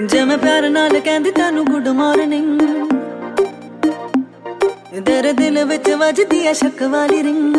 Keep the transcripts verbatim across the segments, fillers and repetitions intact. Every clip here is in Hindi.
जे मैं प्यार नाल कहंदी तैनू गुड मॉर्निंग, तेरे दिल विच वजदी है शक वाली रिंग।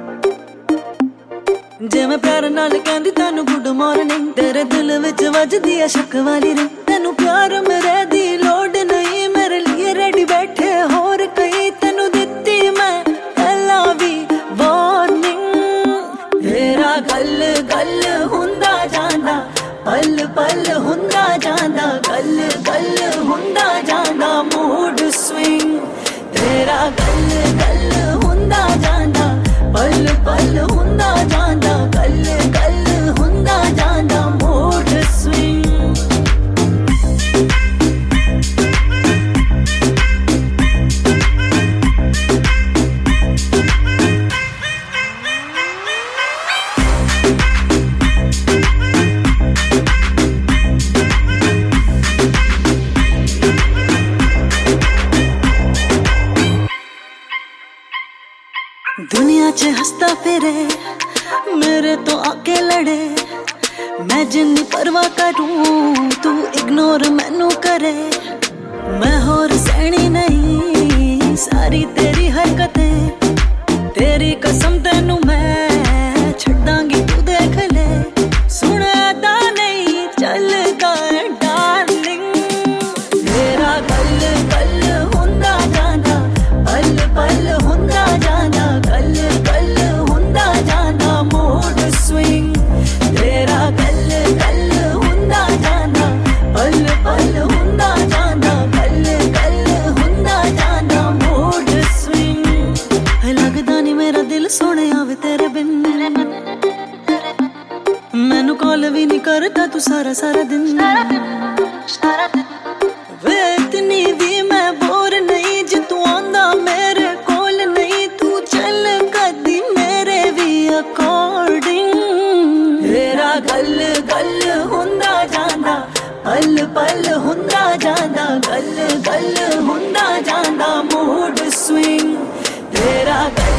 जे मैं प्यार नाल कहंदी तैनू गुड मॉर्निंग, तेरे दिल विच वजदी है शक वाली रिंग। तैनू प्यार मेरे दी लोड़ नहीं, मेरे लिए रेडी बैठे होर कई। तैनू दित्ती मैं पहला भी वार्निंग, तेरा गल गल हुंदा जांदा, पल पल हुंदा जांदा, गल गल हुंदा जांदा मूड स्विंग। तेरा गल गल हुंदा जांदा, पल पल हुंदा जांदा, गल गल हुंदा जांदा मूड स्विंग। दुनिया च हंसता फिरे मेरे तो आके लड़े, मैं जिन्नी परवाह करूं तू इग्नोर मैनू करे। मैं होर सहनी नहीं सारी तेरी हरकतें, तेरी कसम तेनू मैं छड्डांगी तू देख ले। सुनदा नहीं चलदा डार्लिंग, तेरा गल गल हुंदा जांदा, पल पल हुंदा जांदा, गल गल हुंदा जांदा मूड स्विंग। तेरा गल गल हुंदा जांदा, पल पल हुंदा जांदा, गल गल हुंदा जांदा मूड स्विंग। लगदा नहीं मेरा दिल सोने आवे तेरे बिन, मैनू कॉल भी नहीं करता तू सारा सारा दिन। वे इतनी भी मैं बोर नहीं जे तू आंदा मेरे कोल नहीं। तू चल कदी मेरे भी अकॉर्डिंग, तेरा गल गल हुंदा जांदा, पल पल हुंदा जांदा, गल गल हुंदा जांदा मूड स्विंग। तेरा गल